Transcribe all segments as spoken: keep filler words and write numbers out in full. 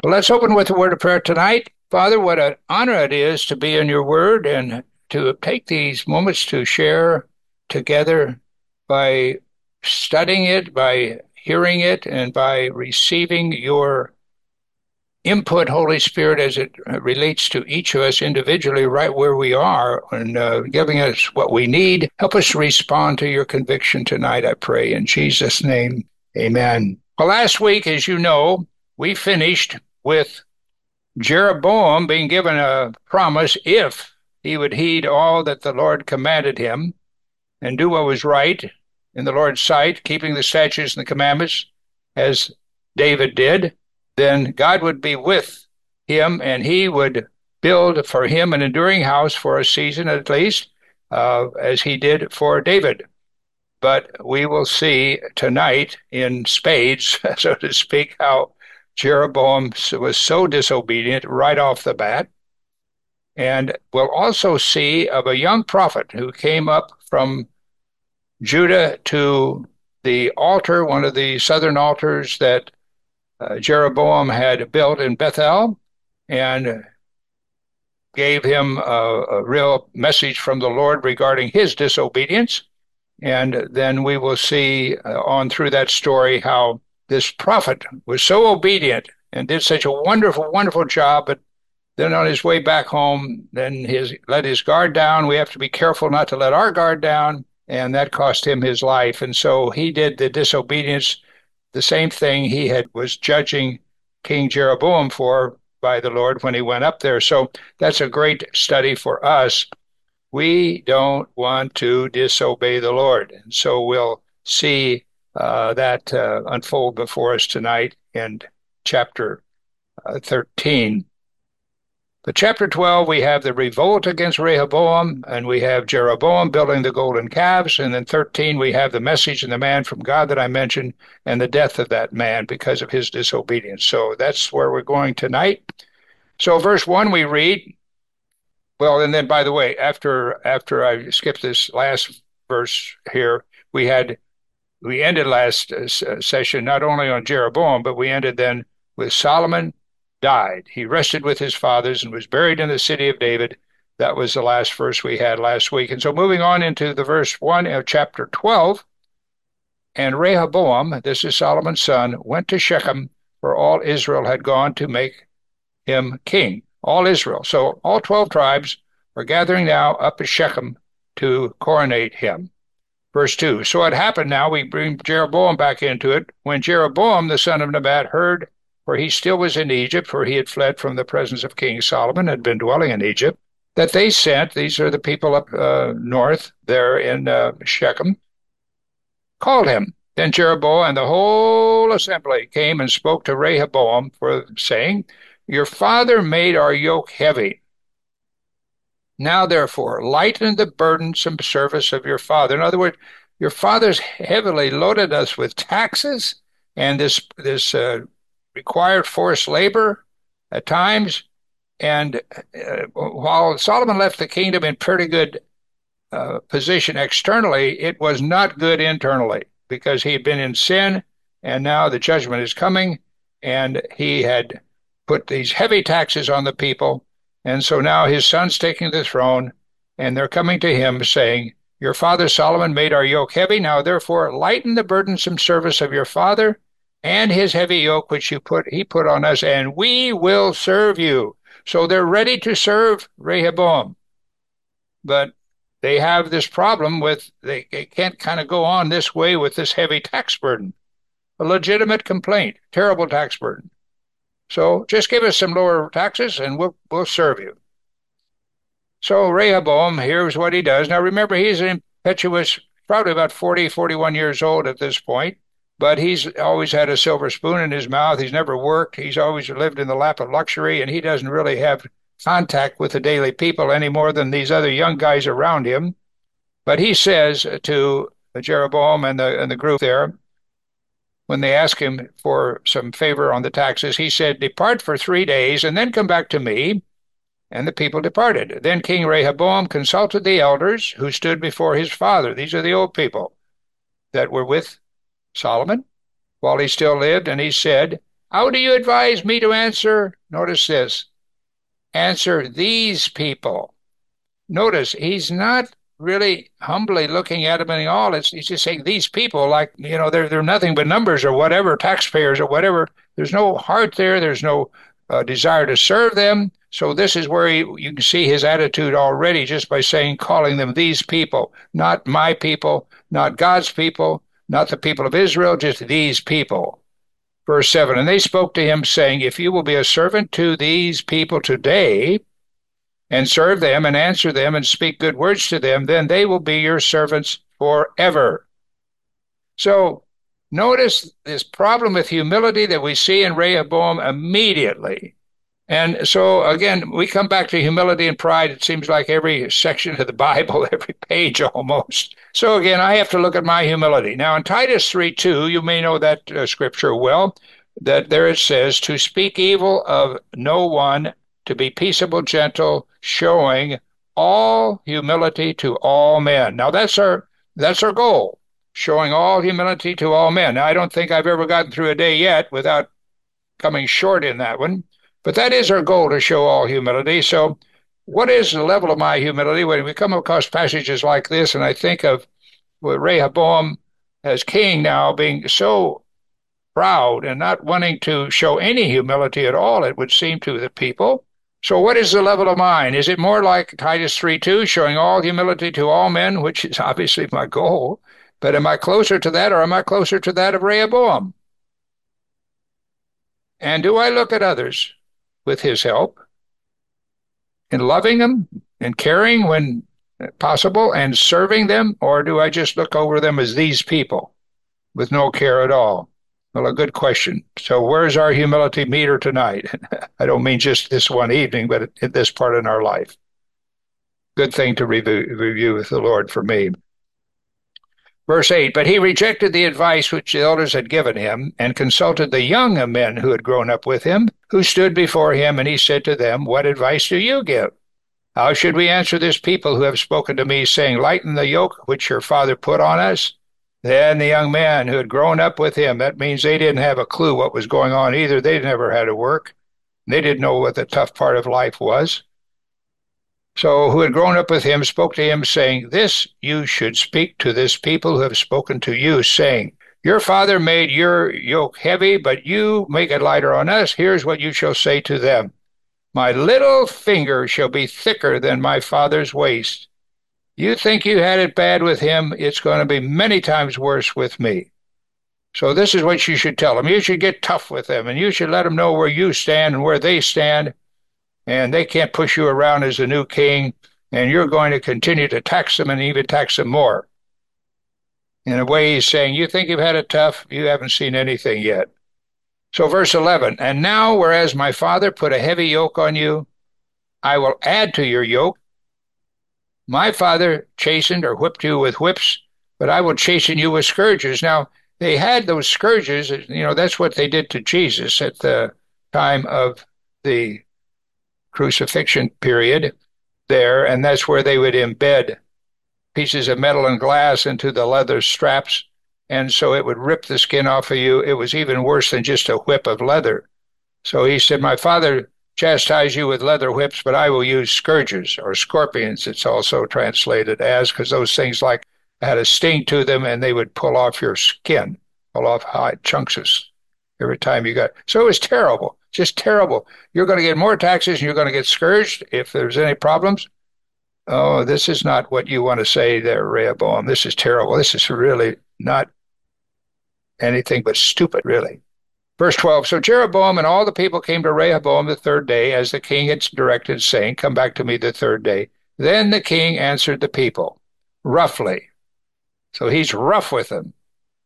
Well, let's open with a word of prayer tonight. Father, what an honor it is to be in your word and to take these moments to share together by studying it, by hearing it, and by receiving your input, Holy Spirit, as it relates to each of us individually, right where we are, and uh, giving us what we need. Help us to respond to your conviction tonight, I pray. In Jesus' name, amen. Well, last week, as you know, we finished with Jeroboam being given a promise if he would heed all that the Lord commanded him and do what was right in the Lord's sight, keeping the statutes and the commandments as David did, then God would be with him and he would build for him an enduring house for a season at least, uh, as he did for David. But we will see tonight in spades, so to speak, how Jeroboam was so disobedient right off the bat. And we'll also see of a young prophet who came up from Judah to the altar, one of the southern altars that uh, Jeroboam had built in Bethel, and gave him a, a real message from the Lord regarding his disobedience. And then we will see uh, on through that story how this prophet was so obedient and did such a wonderful, wonderful job, but then on his way back home, then his let his guard down. We have to be careful not to let our guard down, and that cost him his life. And so he did the disobedience, the same thing he had was judging King Jeroboam for by the Lord when he went up there. So that's a great study for us. We don't want to disobey the Lord. And so we'll see uh, that uh, unfold before us tonight in chapter uh, thirteen. But chapter twelve, we have the revolt against Rehoboam, and we have Jeroboam building the golden calves. And then thirteen, we have the message and the man from God that I mentioned, and the death of that man because of his disobedience. So that's where we're going tonight. So verse one, we read, well, and then, by the way, after after I skipped this last verse here, we had we ended last uh, session not only on Jeroboam, but we ended then with Solomon died. He rested with his fathers and was buried in the city of David. That was the last verse we had last week. And so moving on into the verse one of chapter twelve, and Rehoboam, this is Solomon's son, went to Shechem, for all Israel had gone to make him king. All Israel. So all twelve tribes are gathering now up at Shechem to coronate him. Verse two, so it happened now, we bring Jeroboam back into it, when Jeroboam the son of Nebat heard, for he still was in Egypt, for he had fled from the presence of King Solomon, had been dwelling in Egypt, that they sent, these are the people up uh, north there in uh, Shechem, called him. Then Jeroboam and the whole assembly came and spoke to Rehoboam, for saying, your father made our yoke heavy. Now, therefore, lighten the burdensome service of your father. In other words, your father's heavily loaded us with taxes and this this uh, required forced labor at times. And uh, while Solomon left the kingdom in pretty good uh, position externally, it was not good internally because he had been in sin, and now the judgment is coming, and he had put these heavy taxes on the people. And so now his son's taking the throne, and they're coming to him saying, your father Solomon made our yoke heavy. Now, therefore, lighten the burdensome service of your father and his heavy yoke, which you put, he put on us, and we will serve you. So they're ready to serve Rehoboam. But they have this problem with, they, they can't kind of go on this way with this heavy tax burden. A legitimate complaint, terrible tax burden. So just give us some lower taxes and we'll we'll serve you. So Rehoboam, here's what he does. Now remember, he's an impetuous, probably about forty, forty-one years old at this point, but he's always had a silver spoon in his mouth. He's never worked. He's always lived in the lap of luxury, and he doesn't really have contact with the daily people any more than these other young guys around him. But he says to Jeroboam and the, and the group there, when they asked him for some favor on the taxes, he said, depart for three days and then come back to me. And the people departed. Then King Rehoboam consulted the elders who stood before his father. These are the old people that were with Solomon while he still lived. And he said, How do you advise me to answer? Notice this. Answer these people. Notice he's not really humbly looking at them and all. It's, he's just saying these people, like, you know, they're, they're nothing but numbers or whatever, taxpayers or whatever. There's no heart there. There's no uh, desire to serve them. So this is where he, you can see his attitude already just by saying, calling them these people, not my people, not God's people, not the people of Israel, just these people. Verse seven, and they spoke to him, saying, if you will be a servant to these people today, and serve them, and answer them, and speak good words to them, then they will be your servants forever. So notice this problem with humility that we see in Rehoboam immediately. And so, again, we come back to humility and pride. It seems like every section of the Bible, every page almost. So, again, I have to look at my humility. Now, in Titus three two, you may know that uh, scripture well, that there it says, to speak evil of no one, to be peaceable, gentle, showing all humility to all men. Now, that's our that's our goal, showing all humility to all men. Now, I don't think I've ever gotten through a day yet without coming short in that one. But that is our goal, to show all humility. So what is the level of my humility when we come across passages like this, and I think of Rehoboam as king now being so proud and not wanting to show any humility at all, it would seem to the people. So what is the level of mine? Is it more like Titus three two, showing all humility to all men, which is obviously my goal, but am I closer to that, or am I closer to that of Rehoboam? And do I look at others with his help, in loving them and caring when possible and serving them, or do I just look over them as these people with no care at all? Well, a good question. So where's our humility meter tonight? I don't mean just this one evening, but at this part in our life. Good thing to review, review with the Lord for me. Verse eight, but he rejected the advice which the elders had given him, and consulted the young men who had grown up with him, who stood before him, and he said to them, what advice do you give? How should we answer this people who have spoken to me, saying, lighten the yoke which your father put on us? Then the young man who had grown up with him, that means they didn't have a clue what was going on either. They never had to work. They didn't know what the tough part of life was. So who had grown up with him spoke to him, saying, this you should speak to this people who have spoken to you, saying, your father made your yoke heavy, but you make it lighter on us. Here's what you shall say to them. My little finger shall be thicker than my father's waist. You think you had it bad with him, it's going to be many times worse with me. So this is what you should tell them. You should get tough with them, and you should let them know where you stand and where they stand. And they can't push you around as the new king, and you're going to continue to tax them and even tax them more. In a way, he's saying, you think you've had it tough, you haven't seen anything yet. So verse eleven, and now, whereas my father put a heavy yoke on you, I will add to your yoke. My father chastened or whipped you with whips, but I will chasten you with scourges. Now, they had those scourges, you know, that's what they did to Jesus at the time of the crucifixion period there, and that's where they would embed pieces of metal and glass into the leather straps, and so it would rip the skin off of you. It was even worse than just a whip of leather. So he said, my father chastised you with leather whips, but I will use scourges, or scorpions, it's also translated as, because those things like had a sting to them, and they would pull off your skin, pull off hot chunks of every time you got. So it was terrible. Just terrible. You're going to get more taxes and you're going to get scourged if there's any problems. Oh, this is not what you want to say there, Rehoboam. This is terrible. This is really not anything but stupid, really. Verse twelve, so Jeroboam and all the people came to Rehoboam the third day, as the king had directed, saying, come back to me the third day. Then the king answered the people, roughly. So he's rough with them,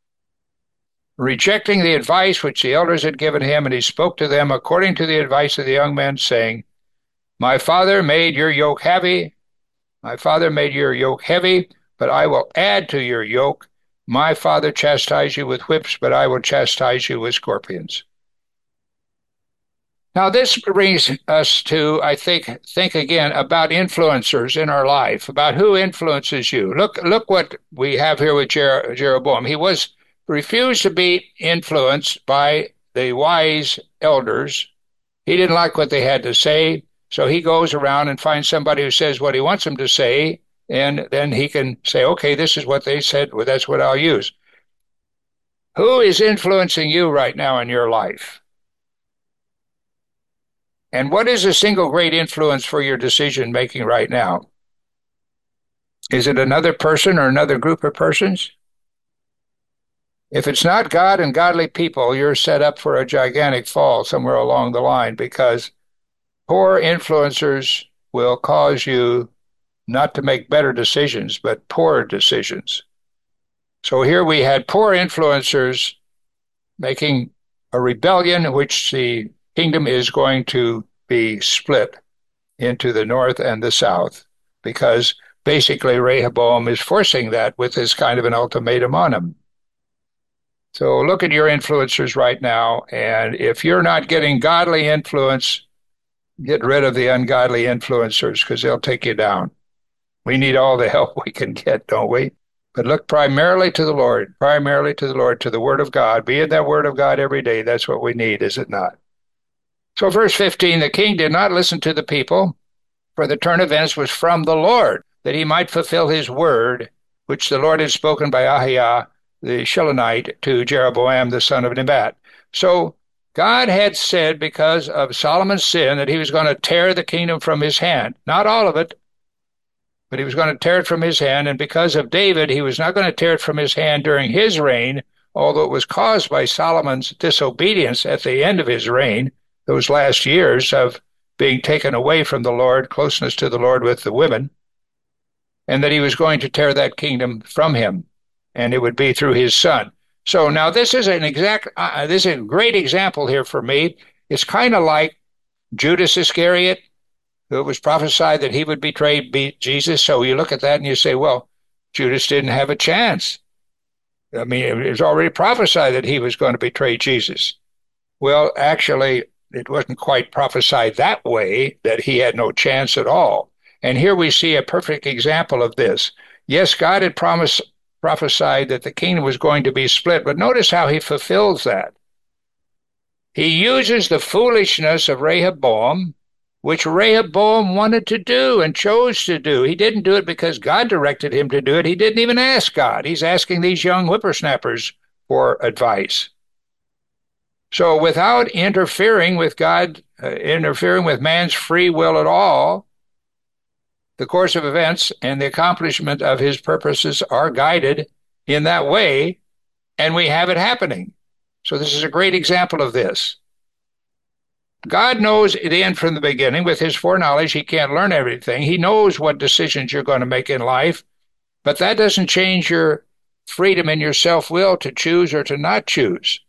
rejecting the advice which the elders had given him, and he spoke to them according to the advice of the young men, saying, my father made your yoke heavy, my father made your yoke heavy, but I will add to your yoke. My father chastised you with whips, but I will chastise you with scorpions. Now this brings us to, I think, think again about influencers in our life, about who influences you. Look, look what we have here with Jer- Jeroboam. He was refused to be influenced by the wise elders. He didn't like what they had to say, so he goes around and finds somebody who says what he wants them to say, and then he can say, okay, this is what they said, well, that's what I'll use. Who is influencing you right now in your life? And what is the single great influence for your decision making right now? Is it another person or another group of persons? If it's not God and godly people, you're set up for a gigantic fall somewhere along the line, because poor influencers will cause you not to make better decisions, but poor decisions. So here we had poor influencers making a rebellion in which the kingdom is going to be split into the north and the south, because basically Rehoboam is forcing that with this kind of an ultimatum on him. So look at your influencers right now, and if you're not getting godly influence, get rid of the ungodly influencers, because they'll take you down. We need all the help we can get, don't we? But look primarily to the Lord, primarily to the Lord, to the Word of God. Be in that Word of God every day. That's what we need, is it not? So verse fifteen, the king did not listen to the people, for the turn of events was from the Lord, that he might fulfill his word, which the Lord had spoken by Ahiah the Shilonite to Jeroboam the son of Nebat. So God had said, because of Solomon's sin, that he was going to tear the kingdom from his hand. Not all of it, but he was going to tear it from his hand. And because of David, he was not going to tear it from his hand during his reign, although it was caused by Solomon's disobedience at the end of his reign, those last years of being taken away from the Lord, closeness to the Lord with the women, and that he was going to tear that kingdom from him, and it would be through his son. So now this is an exact, uh, this is a great example here for me. It's kind of like Judas Iscariot, who it was prophesied that he would betray Jesus. So you look at that and you say, well, Judas didn't have a chance. I mean, it was already prophesied that he was going to betray Jesus. Well, actually, it wasn't quite prophesied that way, that he had no chance at all. And here we see a perfect example of this. Yes, God had promised, prophesied that the kingdom was going to be split, but notice how he fulfills that. He uses the foolishness of Rehoboam, which Rehoboam wanted to do and chose to do. He didn't do it because God directed him to do it. He didn't even ask God. He's asking these young whippersnappers for advice. So without interfering with God, uh, interfering with man's free will at all, the course of events and the accomplishment of his purposes are guided in that way, and we have it happening. So this is a great example of this. God knows the end from the beginning. With his foreknowledge, he can't learn everything. He knows what decisions you're going to make in life, but that doesn't change your freedom and your self-will to choose or to not choose.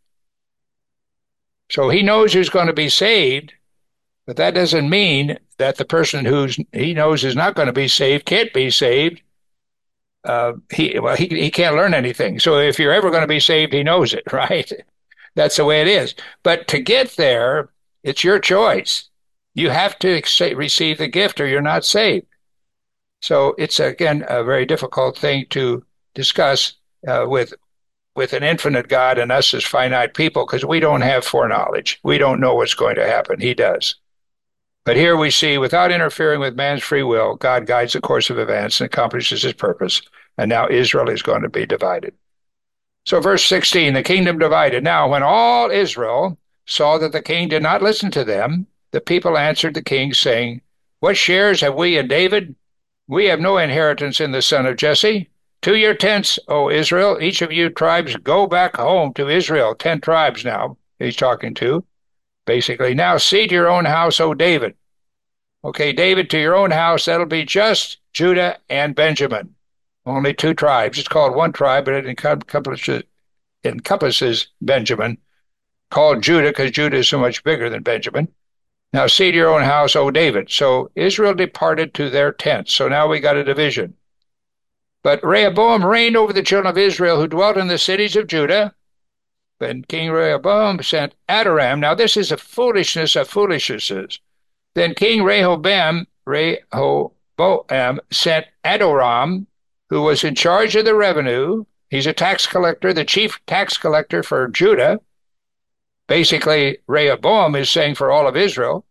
So he knows who's going to be saved, but that doesn't mean that the person who's he knows is not going to be saved can't be saved. Uh, he well, he he can't learn anything. So if you're ever going to be saved, he knows it, right? That's the way it is. But to get there, it's your choice. You have to receive the gift, or you're not saved. So it's again a very difficult thing to discuss uh, with. with an infinite God and us as finite people, because we don't have foreknowledge. We don't know what's going to happen. He does. But here we see, without interfering with man's free will, God guides the course of events and accomplishes his purpose. And now Israel is going to be divided. So verse sixteen, the kingdom divided. Now, when all Israel saw that the king did not listen to them, the people answered the king, saying, what shares have we in David? We have no inheritance in the son of Jesse. To your tents, O Israel, each of you tribes, go back home to Israel. Ten tribes now he's talking to, basically. Now see to your own house, O David. Okay, David, to your own house, that'll be just Judah and Benjamin. Only two tribes. It's called one tribe, but it encompasses, encompasses Benjamin, called Judah because Judah is so much bigger than Benjamin. Now see to your own house, O David. So Israel departed to their tents. So now we got a division. But Rehoboam reigned over the children of Israel who dwelt in the cities of Judah. Then King Rehoboam sent Adoram. Now this is the foolishness of foolishnesses. Then King Rehoboam, Rehoboam sent Adoram, who was in charge of the revenue. He's a tax collector, the chief tax collector for Judah. basically Rehoboam is saying for all of Israel.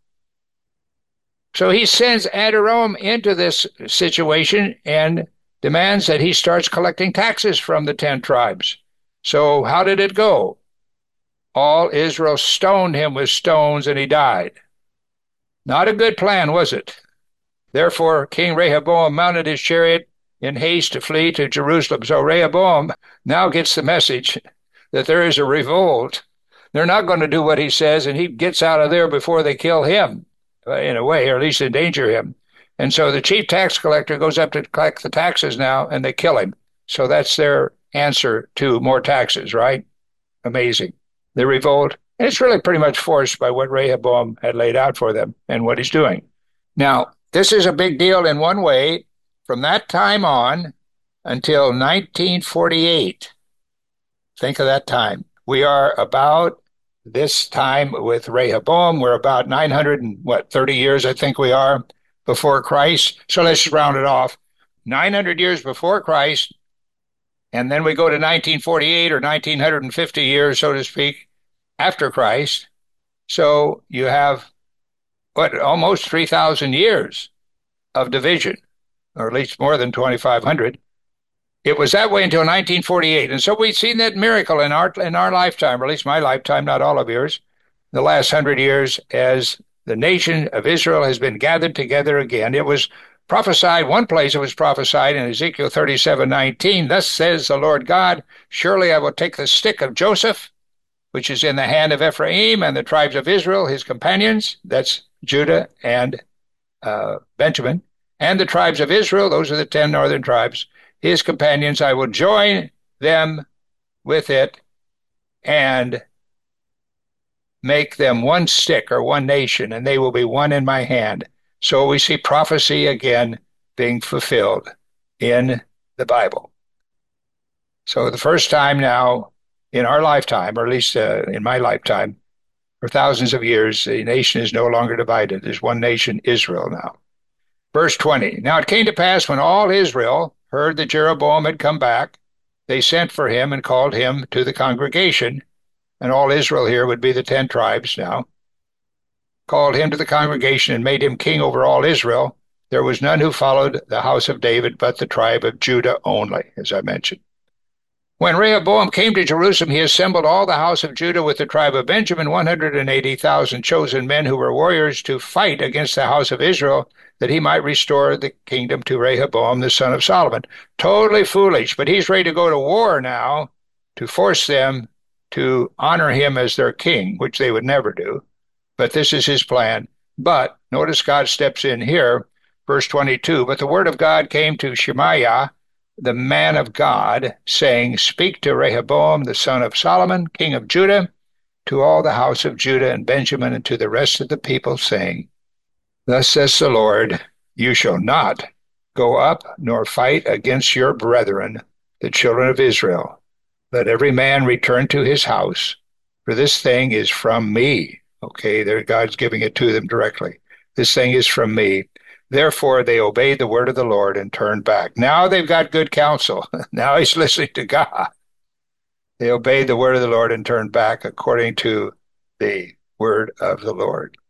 So he sends Adoram into this situation and demands that he starts collecting taxes from the ten tribes. So how did it go? All Israel stoned him with stones and he died. Not a good plan, was it? Therefore, King Rehoboam mounted his chariot in haste to flee to Jerusalem. So Rehoboam now gets the message that there is a revolt. They're not going to do what he says, and he gets out of there before they kill him, in a way, or at least endanger him. And so the chief tax collector goes up to collect the taxes now, and they kill him. So that's their answer to more taxes, right? Amazing. The revolt. And it's really pretty much forced by what Rehoboam had laid out for them and what he's doing. Now, this is a big deal in one way. From that time on until nineteen forty-eight, think of that time. We are about this time with Rehoboam. We're about nine hundred and what, thirty years, I think we are, before Christ. So let's round it off. nine hundred years before Christ, and then we go to nineteen forty-eight or nineteen fifty years, so to speak, after Christ. So you have, what, almost three thousand years of division, or at least more than twenty-five hundred. It was that way until nineteen forty-eight. And so we've seen that miracle in our, in our lifetime, or at least my lifetime, not all of yours, the last hundred years, as the nation of Israel has been gathered together again. It was prophesied, one place it was prophesied in Ezekiel thirty-seven nineteen, thus says the Lord God, surely I will take the stick of Joseph, which is in the hand of Ephraim and the tribes of Israel, his companions, that's Judah and uh, Benjamin, and the tribes of Israel, those are the ten northern tribes, his companions, I will join them with it and make them one stick or one nation, and they will be one in my hand. So we see prophecy again being fulfilled in the Bible. So the first time now in our lifetime, or at least uh, in my lifetime, for thousands of years, the nation is no longer divided. There's one nation, Israel, now. Verse twenty, now it came to pass when all Israel heard that Jeroboam had come back, they sent for him and called him to the congregation, and all Israel here would be the ten tribes now, called him to the congregation and made him king over all Israel. There was none who followed the house of David but the tribe of Judah only, as I mentioned. When Rehoboam came to Jerusalem, he assembled all the house of Judah with the tribe of Benjamin, one hundred eighty thousand chosen men who were warriors to fight against the house of Israel, that he might restore the kingdom to Rehoboam, the son of Solomon. Totally foolish, but he's ready to go to war now to force them to honor him as their king, which they would never do. But this is his plan. But notice God steps in here, verse twenty-two, but the word of God came to Shemaiah, the man of God, saying, speak to Rehoboam, the son of Solomon, king of Judah, to all the house of Judah and Benjamin, and to the rest of the people, saying, thus says the Lord, you shall not go up nor fight against your brethren, the children of Israel. Let every man return to his house, for this thing is from me. Okay, there God's giving it to them directly. This thing is from me. Therefore, they obeyed the word of the Lord and turned back. Now they've got good counsel. Now he's listening to God. They obeyed the word of the Lord and turned back according to the word of the Lord.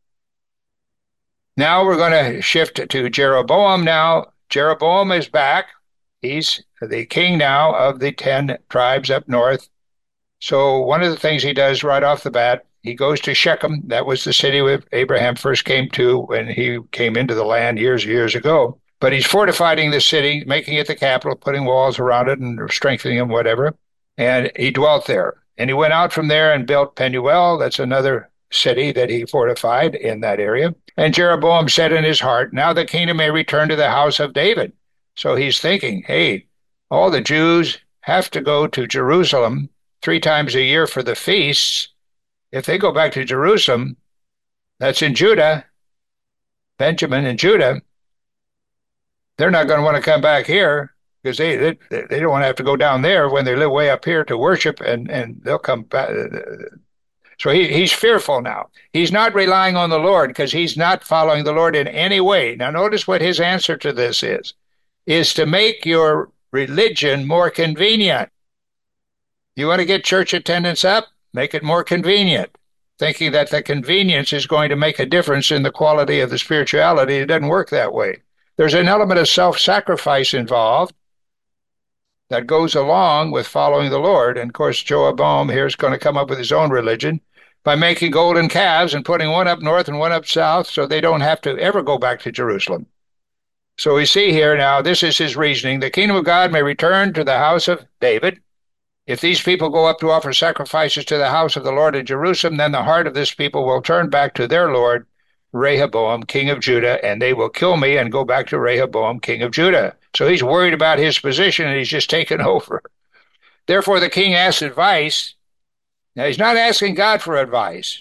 Now we're going to shift to Jeroboam now. Jeroboam is back. He's the king now of the ten tribes up north. So one of the things he does right off the bat, he goes to Shechem. That was the city where Abraham first came to when he came into the land years and years ago. But he's fortifying the city, making it the capital, putting walls around it and strengthening them, whatever. And he dwelt there. And he went out from there and built Penuel. That's another city that he fortified in that area. And Jeroboam said in his heart, now the kingdom may return to the house of David. So he's thinking, hey, all the Jews have to go to Jerusalem three times a year for the feasts. If they go back to Jerusalem, that's in Judah, Benjamin and Judah, they're not going to want to come back here because they, they they don't want to have to go down there when they live way up here to worship, and, and they'll come back. So he, he's fearful now. He's not relying on the Lord because he's not following the Lord in any way. Now notice what his answer to this is, is to make your religion more convenient. You want to get church attendance up? Make it more convenient. thinking that the convenience is going to make a difference in the quality of the spirituality. It doesn't work that way. There's an element of self-sacrifice involved that goes along with following the Lord. And of course, Jeroboam here is going to come up with his own religion by making golden calves and putting one up north and one up south so they don't have to ever go back to Jerusalem. So we see here now, this is his reasoning. The kingdom of God may return to the house of David. If these people go up to offer sacrifices to the house of the Lord in Jerusalem, then the heart of this people will turn back to their Lord, Rehoboam, king of Judah, and they will kill me and go back to Rehoboam, king of Judah. So he's worried about his position, and he's just taken over. Therefore, the king asks advice. Now, he's not asking God for advice.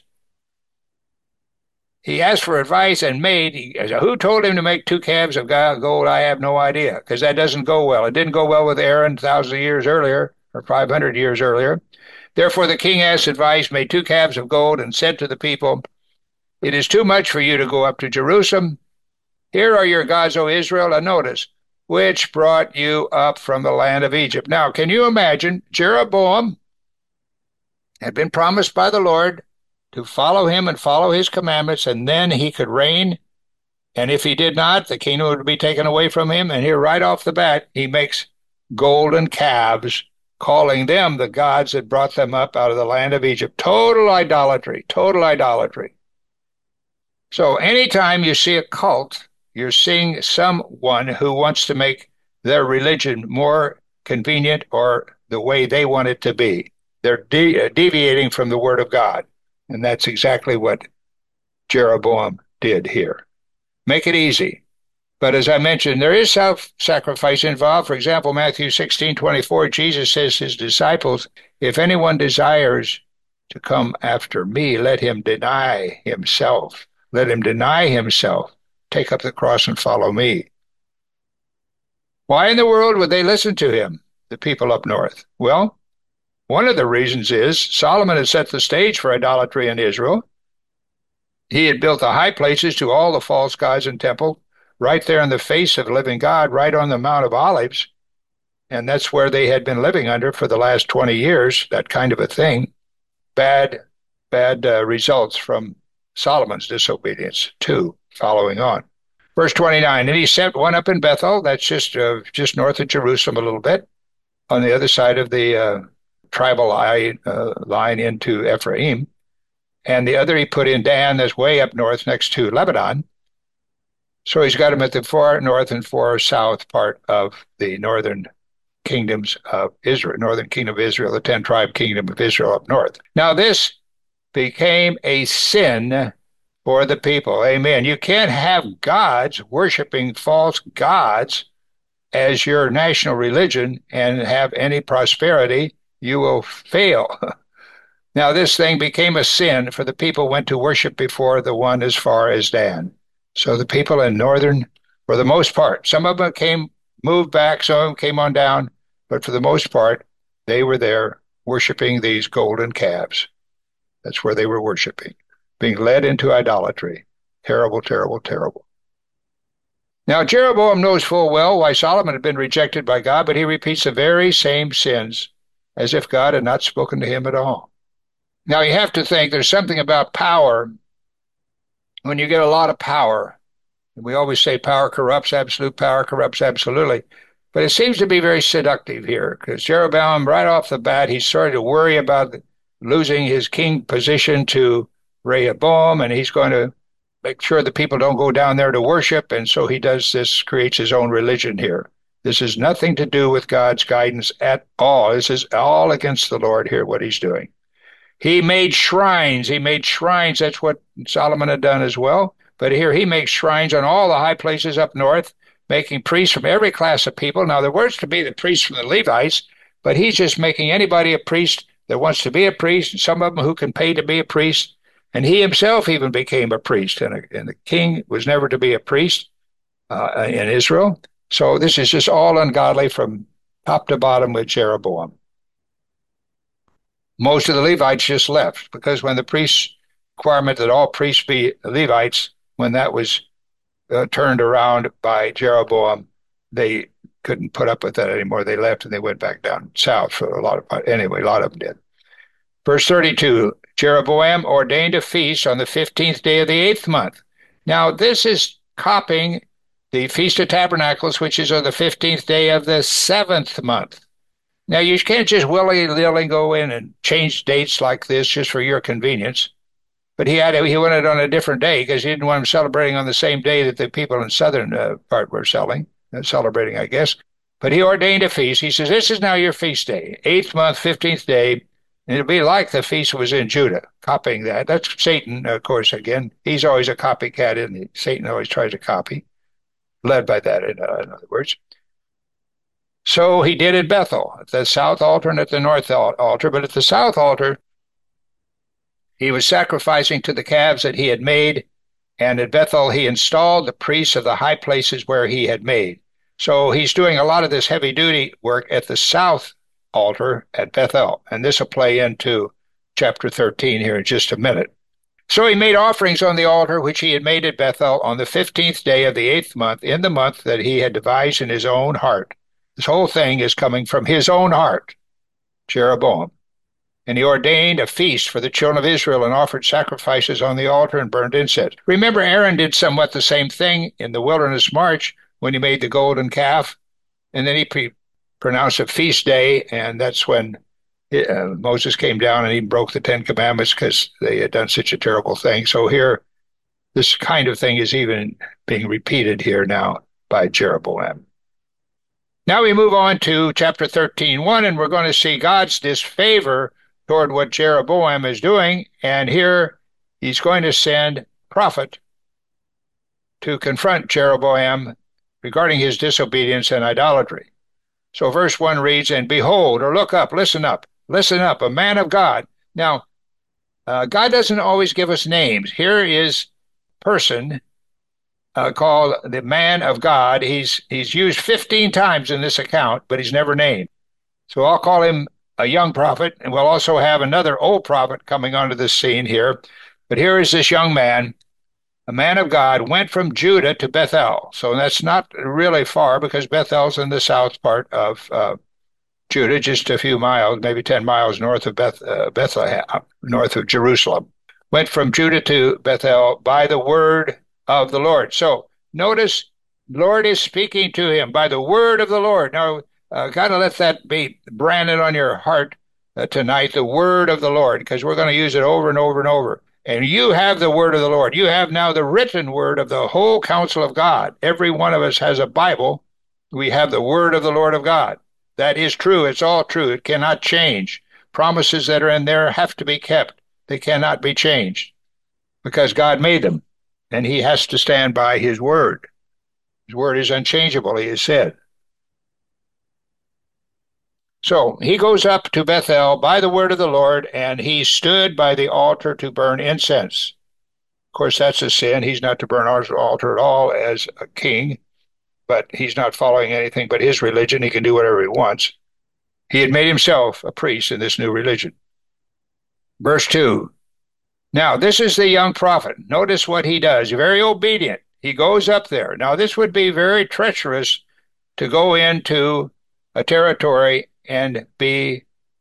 He asked for advice and made, he, who told him to make two calves of gold? I have no idea, because that doesn't go well. It didn't go well with Aaron thousands of years earlier, or five hundred years earlier. Therefore, the king asked advice, made two calves of gold, and said to the people, it is too much for you to go up to Jerusalem. Here are your gods, O Israel, and notice, which brought you up from the land of Egypt. Now, can you imagine? Jeroboam had been promised by the Lord to follow him and follow his commandments, and then he could reign. And if he did not, the kingdom would be taken away from him. And here, right off the bat, he makes golden calves, calling them the gods that brought them up out of the land of Egypt. Total idolatry, total idolatry. So anytime you see a cult, you're seeing someone who wants to make their religion more convenient or the way they want it to be. They're de- deviating from the Word of God. And that's exactly what Jeroboam did here. Make it easy. But as I mentioned, there is self-sacrifice involved. For example, Matthew sixteen twenty-four, Jesus says to his disciples, if anyone desires to come after me, let him deny himself. Let him deny himself, take up the cross and follow me. Why in the world would they listen to him, the people up north? Well, one of the reasons is Solomon had set the stage for idolatry in Israel. He had built the high places to all the false gods and temple right there in the face of the living God, right on the Mount of Olives. And that's where they had been living under for the last twenty years, that kind of a thing. Bad, bad uh, results from Solomon's disobedience, too, following on. Verse twenty-nine, and he set one up in Bethel, that's just uh, just north of Jerusalem a little bit, on the other side of the uh, tribal line, uh, line into Ephraim. And the other he put in Dan, that's way up north next to Lebanon. So he's got them at the far north and far south part of the northern kingdoms of Israel, northern kingdom of Israel, the ten tribe kingdom of Israel up north. Now this became a sin for the people. Amen. You can't have gods, worshiping false gods, as your national religion and have any prosperity. You will fail. Now this thing became a sin, for the people went to worship before the one as far as Dan. So the people in northern, for the most part, some of them came, moved back, some of them came on down, but for the most part, they were there worshiping these golden calves. That's where they were worshiping, being led into idolatry. Terrible, terrible, terrible. Now, Jeroboam knows full well why Solomon had been rejected by God, but he repeats the very same sins as if God had not spoken to him at all. Now, you have to think there's something about power. When you get a lot of power, we always say power corrupts, absolute power corrupts absolutely, but it seems to be very seductive here, because Jeroboam, right off the bat, he started to worry about losing his king position to Rehoboam, and he's going to make sure the people don't go down there to worship, and so he does this, creates his own religion here. This has nothing to do with God's guidance at all. This is all against the Lord here, what he's doing. He made shrines. He made shrines. That's what Solomon had done as well. But here he makes shrines on all the high places up north, making priests from every class of people. Now, there was to be the priests from the Levites, but he's just making anybody a priest that wants to be a priest, and some of them who can pay to be a priest. And he himself even became a priest, and, a, and the king was never to be a priest uh, in Israel. So this is just all ungodly from top to bottom with Jeroboam. Most of the Levites just left, because when the priests requirement that all priests be Levites, when that was uh, turned around by Jeroboam, they couldn't put up with that anymore. They left and they went back down south for a lot of, anyway, a lot of them did. Verse thirty-two, Jeroboam ordained a feast on the fifteenth day of the eighth month. Now, this is copying the Feast of Tabernacles, which is on the fifteenth day of the seventh month. Now, you can't just willy-nilly go in and change dates like this just for your convenience. But he had he wanted it on a different day because he didn't want them celebrating on the same day that the people in southern uh, part were selling, uh, celebrating, I guess. But he ordained a feast. He says, this is now your feast day, eighth month, fifteenth day. And it'll be like the feast was in Judah, copying that. That's Satan, of course, again. He's always a copycat, isn't he? Satan always tries to copy, led by that, in, uh, in other words. So he did at Bethel, at the south altar and at the north altar. But at the south altar, he was sacrificing to the calves that he had made. And at Bethel, he installed the priests of the high places where he had made. So he's doing a lot of this heavy-duty work at the south altar at Bethel. And this will play into chapter thirteen here in just a minute. So he made offerings on the altar which he had made at Bethel on the fifteenth day of the eighth month, in the month that he had devised in his own heart. This whole thing is coming from his own heart, Jeroboam. And he ordained a feast for the children of Israel and offered sacrifices on the altar and burned incense. Remember, Aaron did somewhat the same thing in the wilderness march when he made the golden calf. And then he pre- pronounced a feast day, and that's when it, uh, Moses came down and he broke the Ten Commandments because they had done such a terrible thing. So here, this kind of thing is even being repeated here now by Jeroboam. Now we move on to chapter thirteen one, and we're going to see God's disfavor toward what Jeroboam is doing. And here he's going to send a prophet to confront Jeroboam regarding his disobedience and idolatry. So verse one reads, and behold, or look up, listen up, listen up, a man of God. Now, uh, God doesn't always give us names. Here is a person uh, called the man of God. He's, he's used fifteen times in this account, but he's never named. So I'll call him a young prophet, and we'll also have another old prophet coming onto this scene here. But here is this young man, a man of God, went from Judah to Bethel. So that's not really far because Bethel's in the south part of uh, Judah, just a few miles, maybe ten miles north of Beth, uh, Bethlehem, north of Jerusalem. Went from Judah to Bethel by the word of the Lord. So notice, the Lord is speaking to him by the word of the Lord. Now, uh, got to let that be branded on your heart uh, tonight, the word of the Lord, because we're going to use it over and over and over. And you have the word of the Lord. You have now the written word of the whole counsel of God. Every one of us has a Bible. We have the word of the Lord of God. That is true. It's all true. It cannot change. Promises that are in there have to be kept. They cannot be changed because God made them, and he has to stand by his word. His word is unchangeable, he has said. So he goes up to Bethel by the word of the Lord, and he stood by the altar to burn incense. Of course, that's a sin. He's not to burn our altar at all as a king, but he's not following anything but his religion. He can do whatever he wants. He had made himself a priest in this new religion. Verse two. Now, this is the young prophet. Notice what he does. Very obedient. He goes up there. Now, this would be very treacherous to go into a territory and be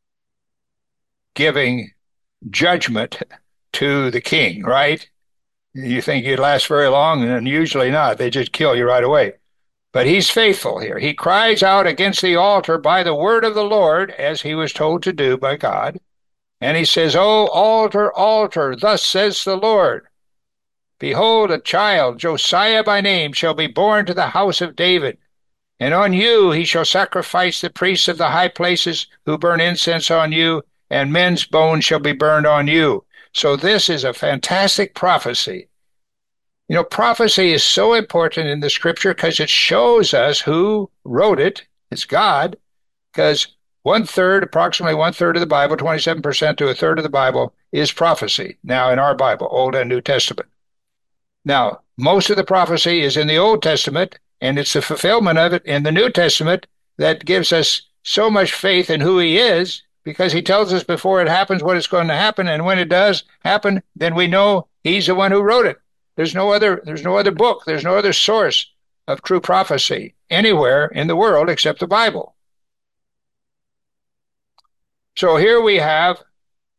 giving judgment to the king, right? You think you'd last very long, and usually not. They just kill you right away. But he's faithful here. He cries out against the altar by the word of the Lord, as he was told to do by God. And he says, O altar, altar, thus says the Lord, behold, a child, Josiah by name, shall be born to the house of David. And on you he shall sacrifice the priests of the high places who burn incense on you, and men's bones shall be burned on you. So this is a fantastic prophecy. You know, prophecy is so important in the scripture because it shows us who wrote it. It's God, because one-third, approximately one-third of the Bible, twenty-seven percent to a third of the Bible, is prophecy. Now, in our Bible, Old and New Testament. Now, most of the prophecy is in the Old Testament, and it's the fulfillment of it in the New Testament that gives us so much faith in who he is, because he tells us before it happens what is going to happen, and when it does happen, then we know he's the one who wrote it. There's no other, there's no other book, there's no other source of true prophecy anywhere in the world except the Bible. So here we have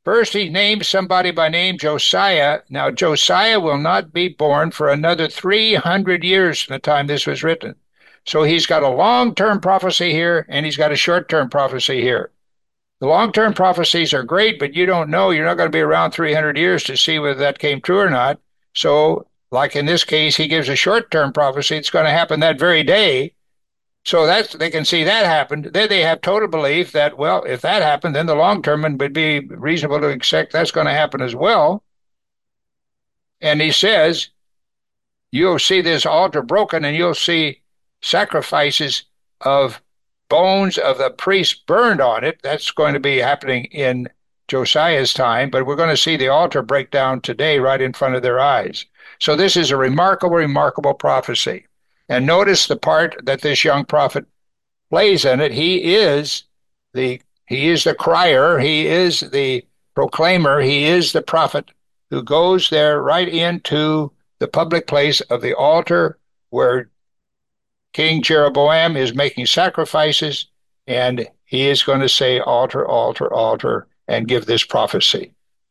First, he names somebody by name Josiah. Now, Josiah will not be born for another three hundred years from the time this was written. So he's got a long-term prophecy here, and he's got a short-term prophecy here. The long-term prophecies are great, but you don't know. You're not going to be around three hundred years to see whether that came true or not. So, like in this case, he gives a short-term prophecy. It's going to happen that very day. So that's they can see that happened. Then they have total belief that, well, if that happened, then the long term would be reasonable to expect that's going to happen as well. And he says, you'll see this altar broken, and you'll see sacrifices of bones of the priests burned on it. That's going to be happening in Josiah's time, but we're going to see the altar break down today right in front of their eyes. So this is a remarkable, remarkable prophecy. And notice the part that this young prophet plays in it. He is the he is the crier, he is the proclaimer, he is the prophet who goes there right into the public place of the altar where King Jeroboam is making sacrifices, and he is going to say, altar, altar, altar, and give this prophecy.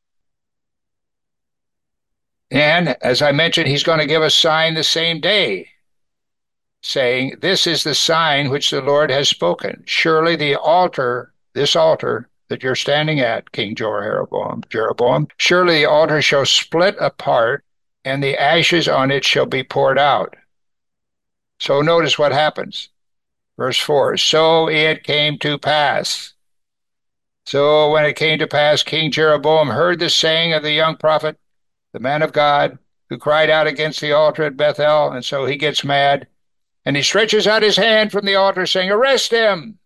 And as I mentioned, he's going to give a sign the same day, saying, this is the sign which the Lord has spoken. Surely the altar, this altar that you're standing at, King Jeroboam, Jeroboam, surely the altar shall split apart, and the ashes on it shall be poured out. So notice what happens. Verse four, so it came to pass. So when it came to pass, King Jeroboam heard the saying of the young prophet, the man of God, who cried out against the altar at Bethel, and so he gets mad. And he stretches out his hand from the altar, saying, arrest him.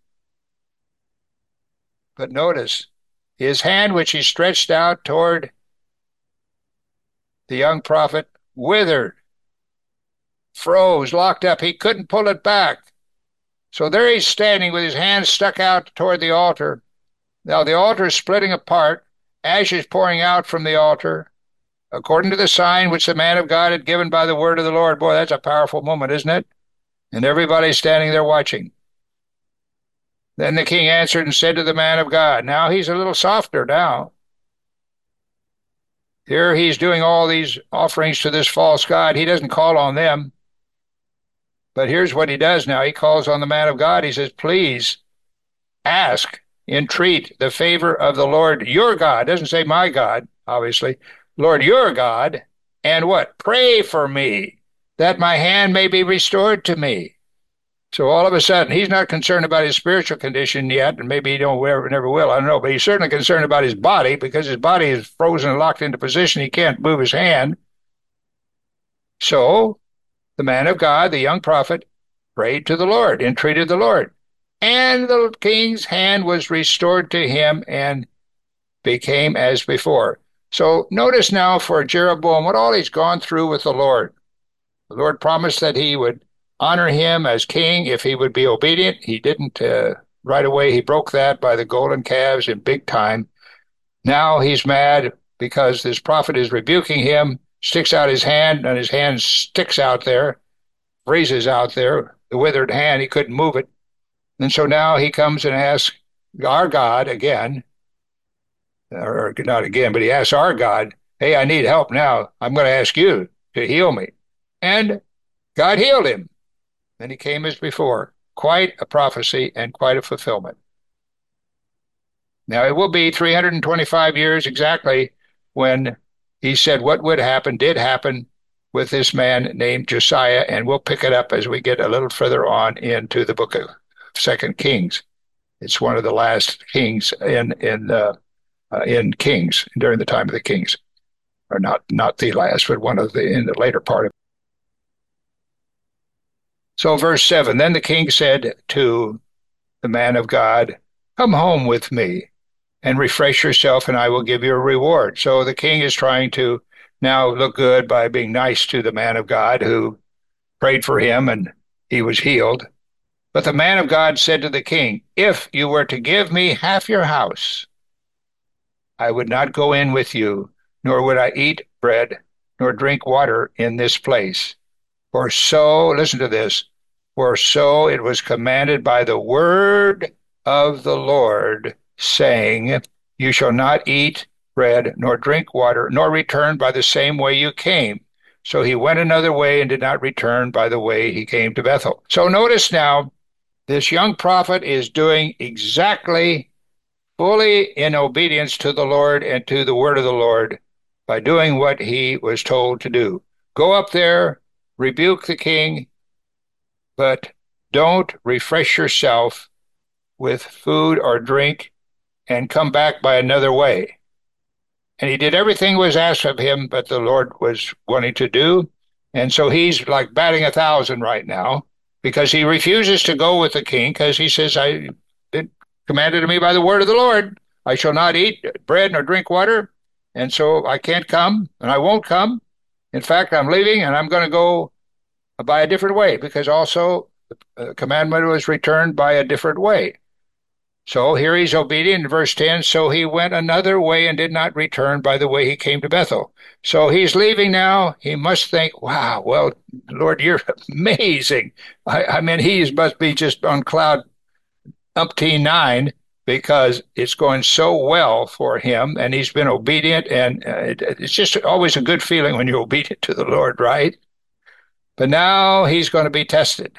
But notice, his hand which he stretched out toward the young prophet withered, froze, locked up. He couldn't pull it back. So there he's standing with his hand stuck out toward the altar. Now the altar is splitting apart, ashes pouring out from the altar, according to the sign which the man of God had given by the word of the Lord. Boy, that's a powerful moment, isn't it? And everybody's standing there watching. Then the king answered and said to the man of God, now he's a little softer now. Here he's doing all these offerings to this false god. He doesn't call on them. But here's what he does now. He calls on the man of God. He says, please ask, entreat the favor of the Lord your God. It doesn't say my God, obviously. Lord your God. And what? Pray for me, that my hand may be restored to me. So all of a sudden, he's not concerned about his spiritual condition yet, and maybe he don't ever, never will, I don't know, but he's certainly concerned about his body, because his body is frozen and locked into position. He can't move his hand. So the man of God, the young prophet, prayed to the Lord, entreated the Lord. And the king's hand was restored to him and became as before. So notice now for Jeroboam what all he's gone through with the Lord. The Lord promised that he would honor him as king if he would be obedient. He didn't uh, right away. He broke that by the golden calves in big time. Now he's mad because this prophet is rebuking him, sticks out his hand, and his hand sticks out there, freezes out there, the withered hand. He couldn't move it. And so now he comes and asks our God again, or not again, but he asks our God, hey, I need help now. I'm going to ask you to heal me. And God healed him. Then he came as before. Quite a prophecy and quite a fulfillment. Now it will be three hundred twenty-five years exactly when he said what would happen did happen with this man named Josiah, and we'll pick it up as we get a little further on into the book of Second Kings. It's one of the last kings in in uh, uh, in Kings during the time of the kings, or not not the last, but one of the in the later part of. So verse seven, then the king said to the man of God, come home with me and refresh yourself, and I will give you a reward. So the king is trying to now look good by being nice to the man of God who prayed for him and he was healed. But the man of God said to the king, if you were to give me half your house, I would not go in with you, nor would I eat bread, nor drink water in this place. For so, listen to this, for so it was commanded by the word of the Lord, saying, you shall not eat bread, nor drink water, nor return by the same way you came. So he went another way and did not return by the way he came to Bethel. So notice now, this young prophet is doing exactly fully in obedience to the Lord and to the word of the Lord by doing what he was told to do. Go up there, rebuke the king, but don't refresh yourself with food or drink and come back by another way. And he did everything was asked of him, but the Lord was wanting to do. And so he's like batting a thousand right now because he refuses to go with the king because he says, I been commanded to me by the word of the Lord. I shall not eat bread nor drink water. And so I can't come and I won't come. In fact, I'm leaving and I'm going to go by a different way because also the commandment was returned by a different way. So here he's obedient in verse ten. So he went another way and did not return by the way he came to Bethel. So he's leaving now. He must think, wow, well, Lord, you're amazing. I, I mean, he must be just on cloud umpteen nine because it's going so well for him and he's been obedient. And uh, it, it's just always a good feeling when you're obedient to the Lord, right? But now he's going to be tested.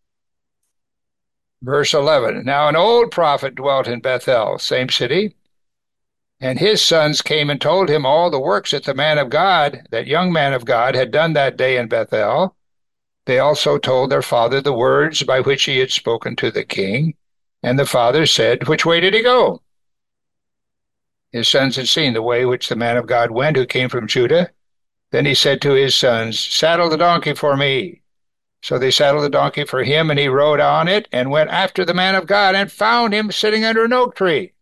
Verse eleven, now an old prophet dwelt in Bethel, same city, and his sons came and told him all the works that the man of God, that young man of God, had done that day in Bethel. They also told their father the words by which he had spoken to the king. And the father said, which way did he go? His sons had seen the way which the man of God went, who came from Judah. Then he said to his sons, saddle the donkey for me. So they saddled the donkey for him, and he rode on it and went after the man of God and found him sitting under an oak tree.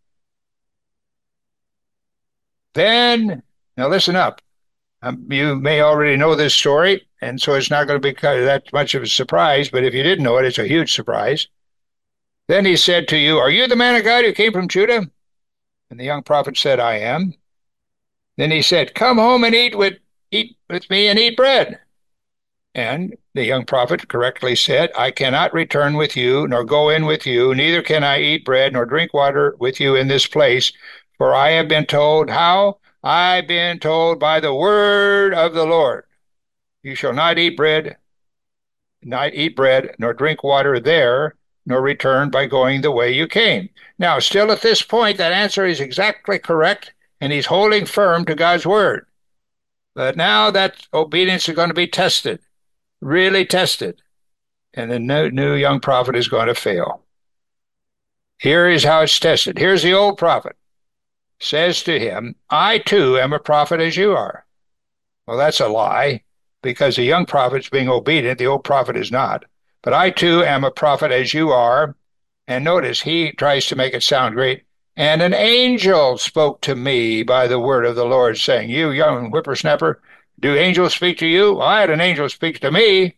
Then, now listen up. Um, you may already know this story, and so it's not going to be that much of a surprise, but if you didn't know it, it's a huge surprise. Then he said to you, are you the man of God who came from Judah? And the young prophet said, I am. Then he said, come home and eat with, eat with me and eat bread. And the young prophet correctly said, I cannot return with you, nor go in with you, neither can I eat bread nor drink water with you in this place, for I have been told how? I've been told by the word of the Lord. You shall not eat bread, not eat bread, nor drink water there, nor return by going the way you came. Now, still at this point, that answer is exactly correct, and he's holding firm to God's word. But now that obedience is going to be tested. Really tested, and the new, new young prophet is going to fail. Here is how it's tested. Here's the old prophet. Says to him, I too am a prophet as you are. Well, that's a lie, because the young prophet's being obedient, the old prophet is not. But I too am a prophet as you are. And notice, he tries to make it sound great. And an angel spoke to me by the word of the Lord, saying, you young whippersnapper, do angels speak to you? Well, I had an angel speak to me.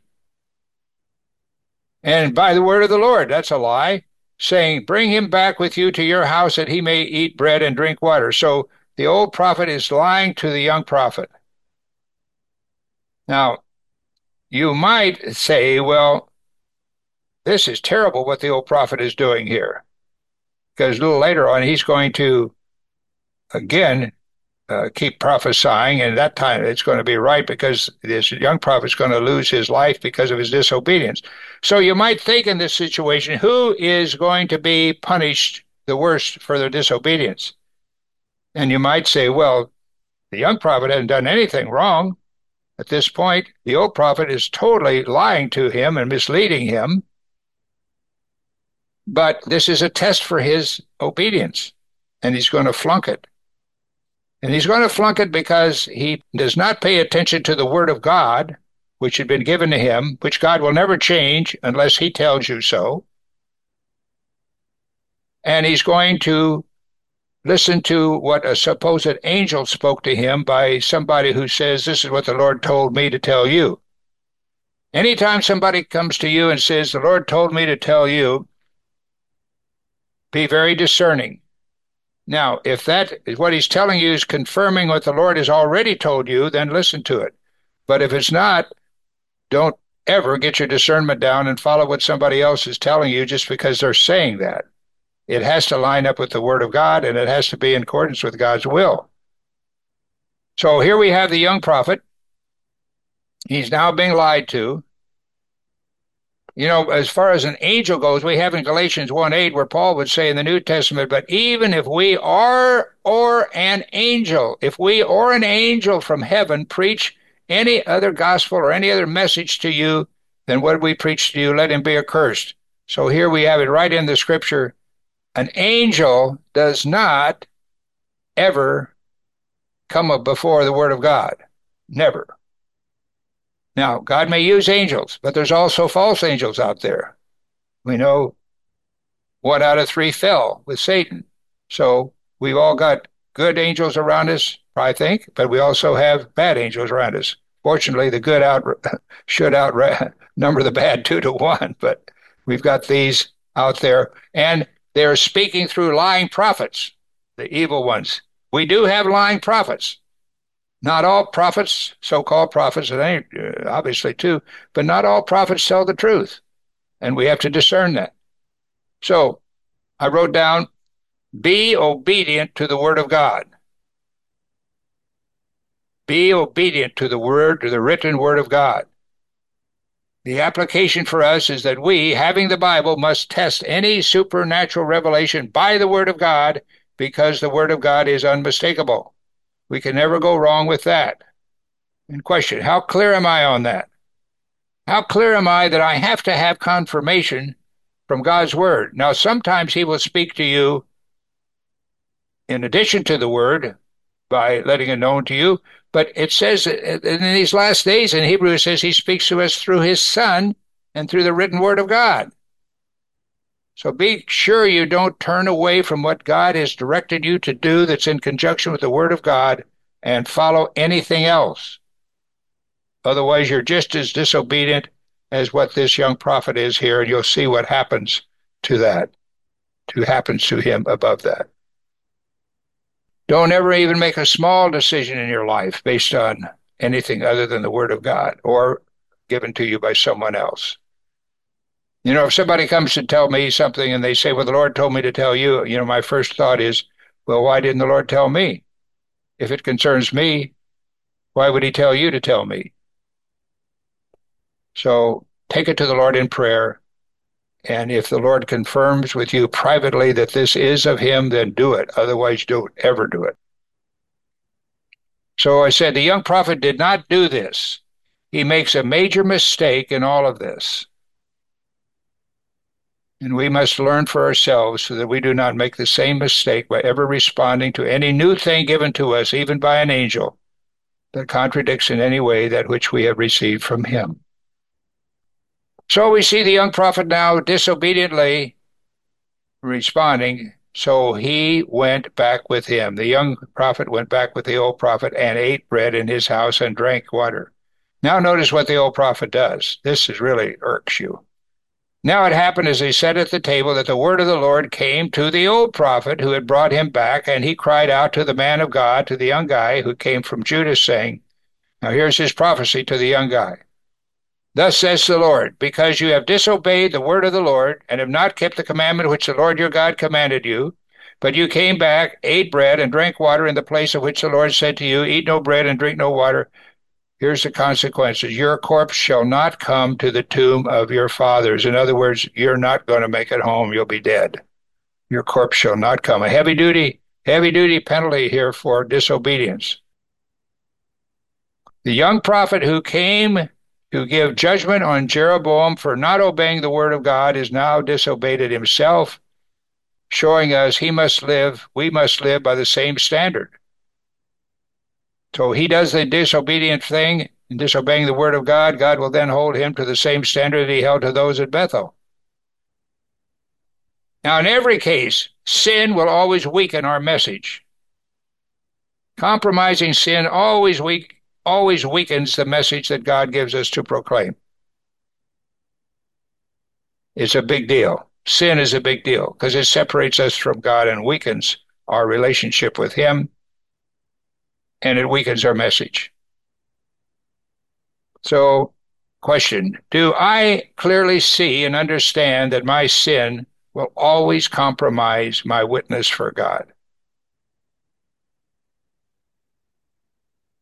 And by the word of the Lord, that's a lie, saying, bring him back with you to your house that he may eat bread and drink water. So the old prophet is lying to the young prophet. Now, you might say, well, this is terrible what the old prophet is doing here. Because a little later on, he's going to, again, Uh, keep prophesying, and that time it's going to be right because this young prophet's going to lose his life because of his disobedience. So you might think in this situation, who is going to be punished the worst for their disobedience? And you might say, well, the young prophet hasn't done anything wrong. At this point, the old prophet is totally lying to him and misleading him. But this is a test for his obedience, and he's going to flunk it. And he's going to flunk it because he does not pay attention to the word of God, which had been given to him, which God will never change unless he tells you so. And he's going to listen to what a supposed angel spoke to him by somebody who says, this is what the Lord told me to tell you. Anytime somebody comes to you and says, the Lord told me to tell you, be very discerning. Now, if that is what he's telling you is confirming what the Lord has already told you, then listen to it. But if it's not, don't ever get your discernment down and follow what somebody else is telling you just because they're saying that. It has to line up with the Word of God, and it has to be in accordance with God's will. So here we have the young prophet. He's now being lied to. You know, as far as an angel goes, we have in Galatians one eight where Paul would say in the New Testament, but even if we are or an angel, if we or an angel from heaven preach any other gospel or any other message to you than what we preach to you, let him be accursed. So here we have it right in the scripture. An angel does not ever come up before the word of God. Never. Now, God may use angels, but there's also false angels out there. We know one out of three fell with Satan. So we've all got good angels around us, I think, but we also have bad angels around us. Fortunately, the good out should outnumber the bad two to one, but we've got these out there, and they're speaking through lying prophets, the evil ones. We do have lying prophets. Not all prophets, so-called prophets, and they obviously too, but not all prophets tell the truth, and we have to discern that. So I wrote down, be obedient to the word of God. Be obedient to the word, to the written word of God. The application for us is that we, having the Bible, must test any supernatural revelation by the word of God, because the word of God is unmistakable. We can never go wrong with that. And question, how clear am I on that? How clear am I that I have to have confirmation from God's word? Now, sometimes he will speak to you in addition to the word by letting it known to you, but it says in these last days in Hebrew, it says he speaks to us through his Son and through the written word of God. So be sure you don't turn away from what God has directed you to do that's in conjunction with the word of God and follow anything else. Otherwise, you're just as disobedient as what this young prophet is here, and you'll see what happens to that, to happens to him above that. Don't ever even make a small decision in your life based on anything other than the word of God or given to you by someone else. You know, if somebody comes to tell me something and they say, well, the Lord told me to tell you, you know, my first thought is, well, why didn't the Lord tell me? If it concerns me, why would he tell you to tell me? So take it to the Lord in prayer. And if the Lord confirms with you privately that this is of him, then do it. Otherwise, don't ever do it. So I said, the young prophet did not do this. He makes a major mistake in all of this. And we must learn for ourselves so that we do not make the same mistake by ever responding to any new thing given to us, even by an angel, that contradicts in any way that which we have received from him. So we see the young prophet now disobediently responding. So he went back with him. The young prophet went back with the old prophet and ate bread in his house and drank water. Now notice what the old prophet does. This is really irks you. Now it happened as they sat at the table that the word of the Lord came to the old prophet who had brought him back, and he cried out to the man of God, to the young guy who came from Judah, saying, now here's his prophecy to the young guy. Thus says the Lord, because you have disobeyed the word of the Lord, and have not kept the commandment which the Lord your God commanded you, but you came back, ate bread, and drank water in the place of which the Lord said to you, eat no bread and drink no water, here's the consequences. Your corpse shall not come to the tomb of your fathers. In other words, you're not going to make it home. You'll be dead. Your corpse shall not come. A heavy duty, heavy duty penalty here for disobedience. The young prophet who came to give judgment on Jeroboam for not obeying the word of God is now disobeyed it himself, showing us he must live, we must live by the same standard. So he does the disobedient thing, and disobeying the word of God, God will then hold him to the same standard that he held to those at Bethel. Now, in every case, sin will always weaken our message. Compromising sin always weak, always weakens the message that God gives us to proclaim. It's a big deal. Sin is a big deal because it separates us from God and weakens our relationship with him, and it weakens our message. So, question, do I clearly see and understand that my sin will always compromise my witness for God?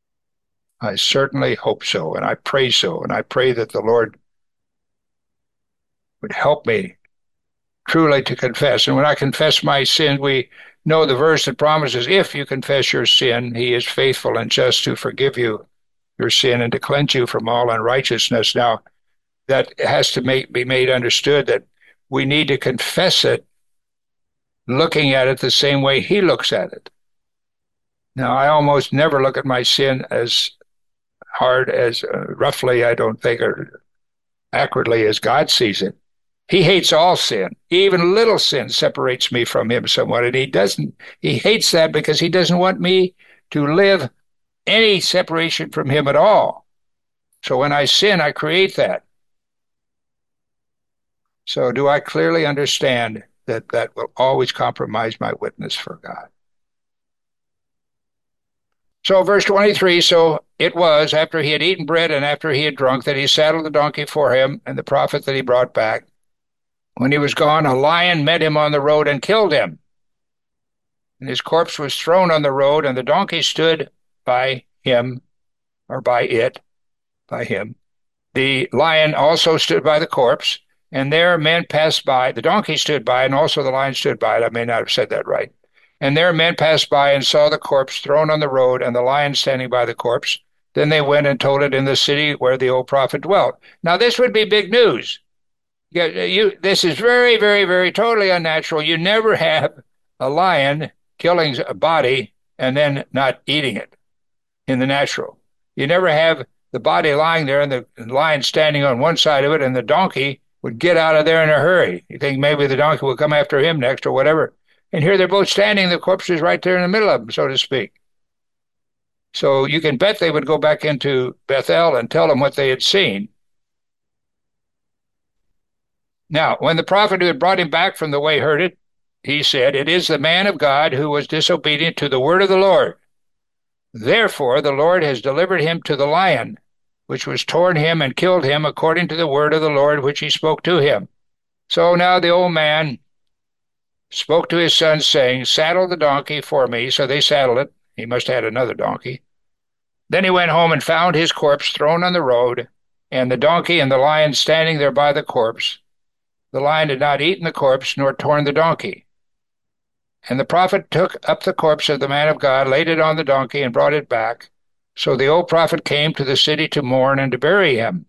I certainly hope so, and I pray so, and I pray that the Lord would help me truly to confess. And when I confess my sin, we know the verse that promises, if you confess your sin, he is faithful and just to forgive you your sin and to cleanse you from all unrighteousness. Now, that has to make, be made understood that we need to confess it, looking at it the same way he looks at it. Now, I almost never look at my sin as hard as, uh, roughly, I don't think, or accurately as God sees it. He hates all sin. Even little sin separates me from him somewhat. And he doesn't, he hates that because he doesn't want me to live any separation from him at all. So when I sin, I create that. So do I clearly understand that that will always compromise my witness for God? So verse twenty-three, so it was after he had eaten bread and after he had drunk that he saddled the donkey for him and the prophet that he brought back. When he was gone, a lion met him on the road and killed him. And his corpse was thrown on the road, and the donkey stood by him, or by it, by him. The lion also stood by the corpse, and there men passed by. The donkey stood by, and also the lion stood by it. I may not have said that right. And there men passed by and saw the corpse thrown on the road, and the lion standing by the corpse. Then they went and told it in the city where the old prophet dwelt. Now this would be big news. You, you, this is very, very, very totally unnatural. You never have a lion killing a body and then not eating it in the natural. You never have the body lying there and the lion standing on one side of it, and the donkey would get out of there in a hurry. You think maybe the donkey will come after him next or whatever. And here they're both standing, the corpse is right there in the middle of them, so to speak. So you can bet they would go back into Bethel and tell them what they had seen. Now, when the prophet who had brought him back from the way heard it, he said, it is the man of God who was disobedient to the word of the Lord. Therefore, the Lord has delivered him to the lion, which was torn him and killed him according to the word of the Lord which he spoke to him. So now the old man spoke to his sons, saying, saddle the donkey for me. So they saddled it. He must have had another donkey. Then he went home and found his corpse thrown on the road, and the donkey and the lion standing there by the corpse. The lion had not eaten the corpse, nor torn the donkey. And the prophet took up the corpse of the man of God, laid it on the donkey, and brought it back. So the old prophet came to the city to mourn and to bury him.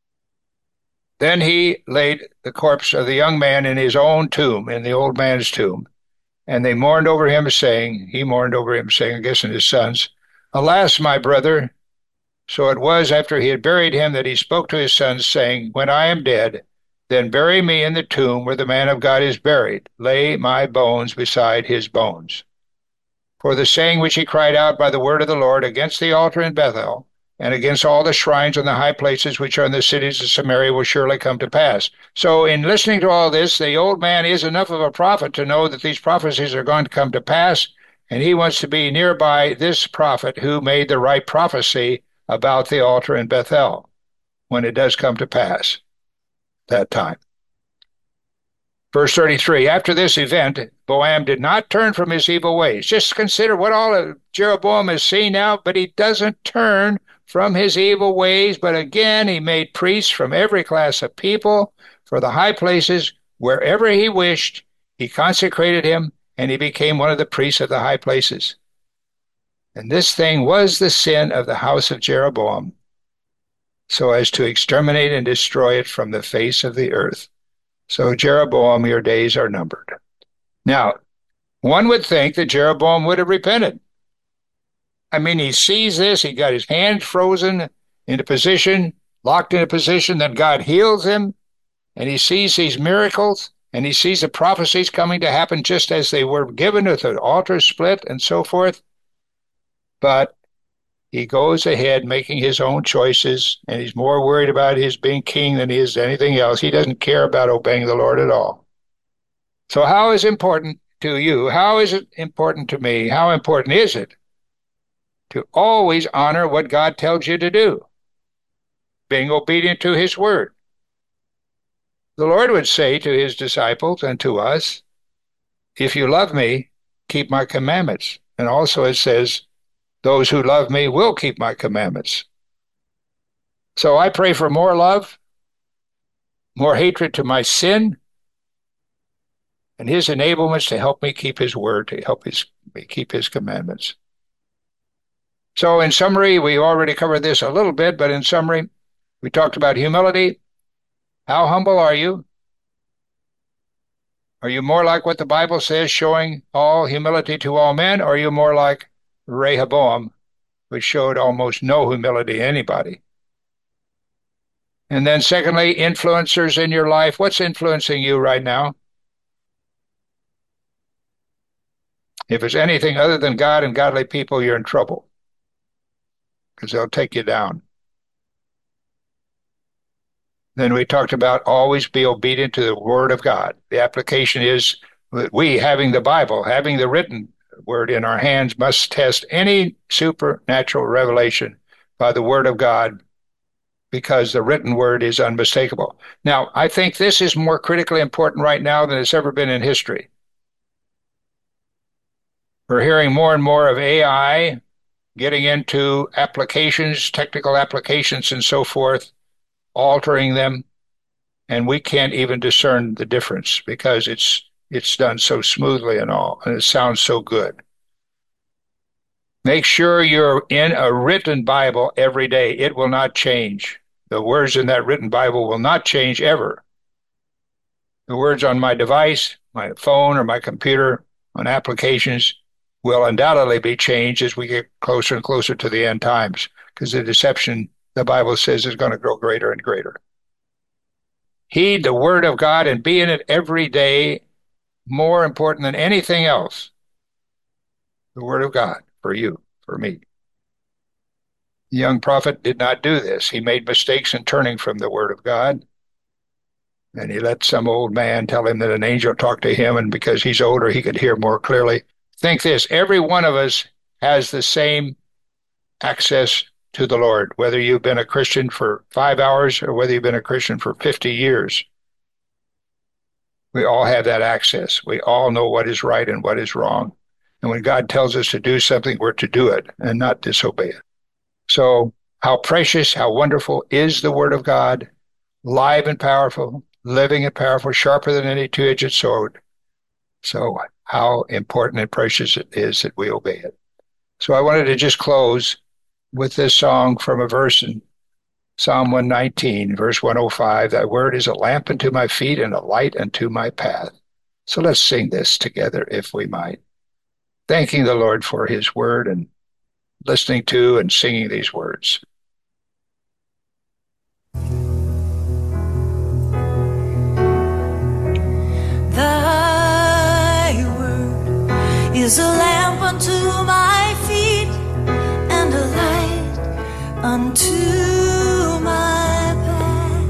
Then he laid the corpse of the young man in his own tomb, in the old man's tomb. And they mourned over him, saying, he mourned over him, saying, I guess in his sons, alas, my brother. So it was after he had buried him that he spoke to his sons, saying, when I am dead, then bury me in the tomb where the man of God is buried. Lay my bones beside his bones. For the saying which he cried out by the word of the Lord against the altar in Bethel, and against all the shrines and the high places which are in the cities of Samaria will surely come to pass. So in listening to all this, the old man is enough of a prophet to know that these prophecies are going to come to pass, and he wants to be nearby this prophet who made the right prophecy about the altar in Bethel when it does come to pass that time. Verse thirty-three, after this event, Boam did not turn from his evil ways. Just consider what all of Jeroboam has seen now, but he doesn't turn from his evil ways. But again, he made priests from every class of people for the high places. Wherever he wished, he consecrated him, and he became one of the priests of the high places. And this thing was the sin of the house of Jeroboam, so as to exterminate and destroy it from the face of the earth. So Jeroboam, your days are numbered. Now, one would think that Jeroboam would have repented. I mean, he sees this, he got his hand frozen into position, locked into position, then God heals him, and he sees these miracles, and he sees the prophecies coming to happen just as they were given with the altar split and so forth. But he goes ahead making his own choices, and he's more worried about his being king than he is anything else. He doesn't care about obeying the Lord at all. So how is it important to you? How is it important to me? How important is it to always honor what God tells you to do, being obedient to his word? The Lord would say to his disciples and to us, if you love me, keep my commandments. And also it says, Those who love me will keep my commandments. So I pray for more love, more hatred to my sin, and his enablements to help me keep his word, to help his, me keep his commandments. So in summary, we already covered this a little bit, but in summary, we talked about humility. How humble are you? Are you more like what the Bible says, showing all humility to all men, or are you more like Rehoboam, which showed almost no humility to anybody? And then secondly, influencers in your life. What's influencing you right now? If it's anything other than God and godly people, you're in trouble because they'll take you down. Then we talked about always be obedient to the word of God. The application is that we, having the Bible, having the written word in our hands, must test any supernatural revelation by the word of God because the written word is unmistakable. Now, I think this is more critically important right now than it's ever been in history. We're hearing more and more of A I getting into applications, technical applications, and so forth, altering them, and we can't even discern the difference because it's it's done so smoothly and all, and it sounds so good. Make sure you're in a written Bible every day. It will not change. The words in that written Bible will not change ever. The words on my device, my phone or my computer, on applications will undoubtedly be changed as we get closer and closer to the end times because the deception, the Bible says, is going to grow greater and greater. Heed the word of God and be in it every day, more important than anything else. The word of God for you, for me. The young prophet did not do this. He made mistakes in turning from the word of God. And he let some old man tell him that an angel talked to him, and because he's older, he could hear more clearly. Think this, every one of us has the same access to the Lord, whether you've been a Christian for five hours or whether you've been a Christian for fifty years. We all have that access. We all know what is right and what is wrong. And when God tells us to do something, we're to do it and not disobey it. So how precious, how wonderful is the Word of God, live and powerful, living and powerful, sharper than any two-edged sword. So how important and precious it is that we obey it. So I wanted to just close with this song from a verse in Psalm one nineteen, verse one oh five. Thy word is a lamp unto my feet and a light unto my path. So let's sing this together if we might. Thanking the Lord for his word and listening to and singing these words. Thy word is a lamp unto my feet and a light unto my path.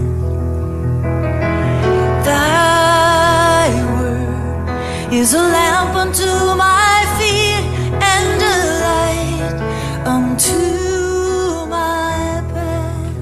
Thy word is a lamp unto my feet and a light unto my path.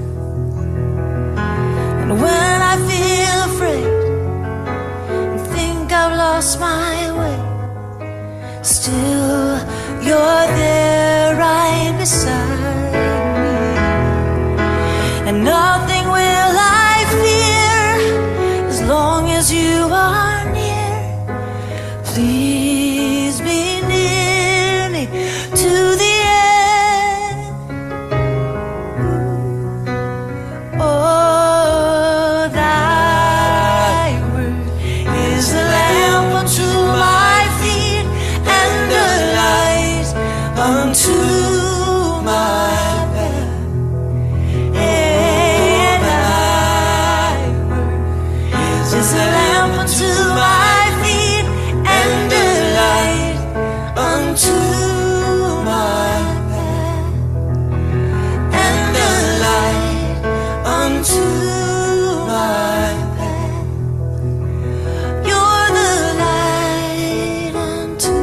And when I feel afraid and think I've lost my way, still you're there right beside me, and nothing will I fear as long as you are near. Please be near me to the end. Oh, thy word is a lamp unto my feet and a light unto my path. And thy word is a lamp unto my feet and a light unto my path. And a light unto my path. You're the light unto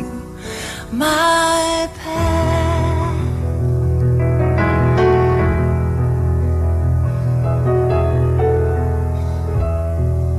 my path.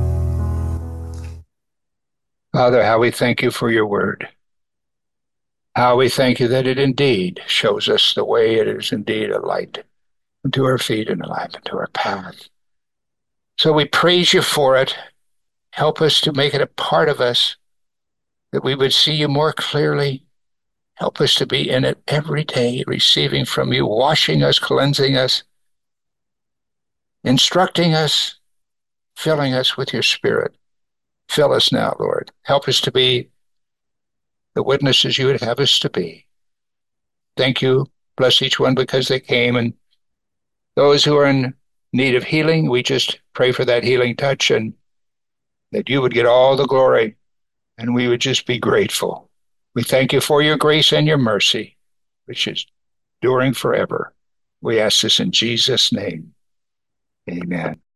Father, how we thank you for your word. How we thank you that it indeed shows us the way. It is indeed a light unto our feet and a lamp unto our path. So we praise you for it. Help us to make it a part of us, that we would see you more clearly. Help us to be in it every day, receiving from you, washing us, cleansing us, instructing us, filling us with your Spirit. Fill us now, Lord. Help us to be the witnesses you would have us to be. Thank you. Bless each one because they came, and those who are in need of healing, we just pray for that healing touch and that you would get all the glory and we would just be grateful. We thank you for your grace and your mercy, which is enduring forever. We ask this in Jesus' name. Amen.